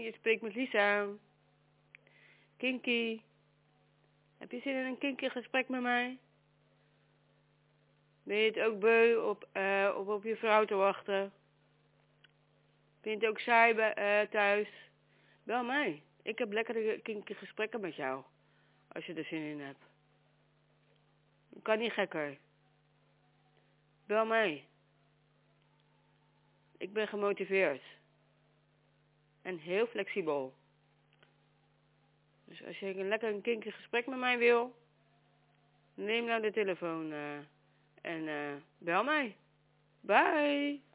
je spreekt met Lisa. Kinky. Heb je zin in een kinky gesprek met mij? Ben je het ook beu op je vrouw te wachten? Vind je het ook saai thuis? Bel mij. Ik heb lekkere kinky gesprekken met jou. Als je er zin in hebt. Kan niet gekker. Bel mij. Ik ben gemotiveerd. En heel flexibel. Dus als je een kinky gesprek met mij wil, neem nou de telefoon en bel mij. Bye!